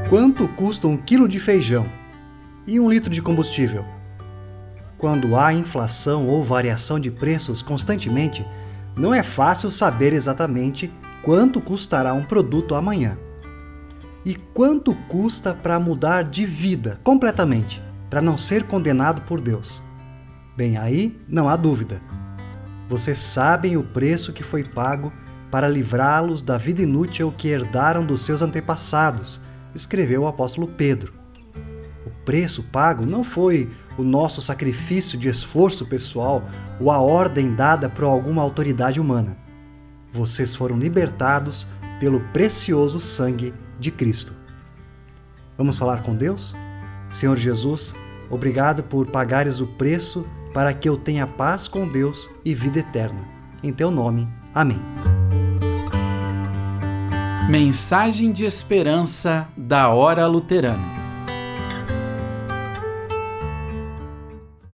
Quanto custa 1 quilo de feijão e 1 litro de combustível? Quando há inflação ou variação de preços constantemente, não é fácil saber exatamente quanto custará um produto amanhã. E quanto custa para mudar de vida completamente, para não ser condenado por Deus? Bem, aí não há dúvida. Vocês sabem o preço que foi pago para livrá-los da vida inútil que herdaram dos seus antepassados, escreveu o apóstolo Pedro. O preço pago não foi o nosso sacrifício de esforço pessoal ou a ordem dada por alguma autoridade humana. Vocês foram libertados pelo precioso sangue de Cristo. Vamos falar com Deus? Senhor Jesus, obrigado por pagares o preço para que eu tenha paz com Deus e vida eterna. Em teu nome, amém. Mensagem de esperança da Hora Luterana.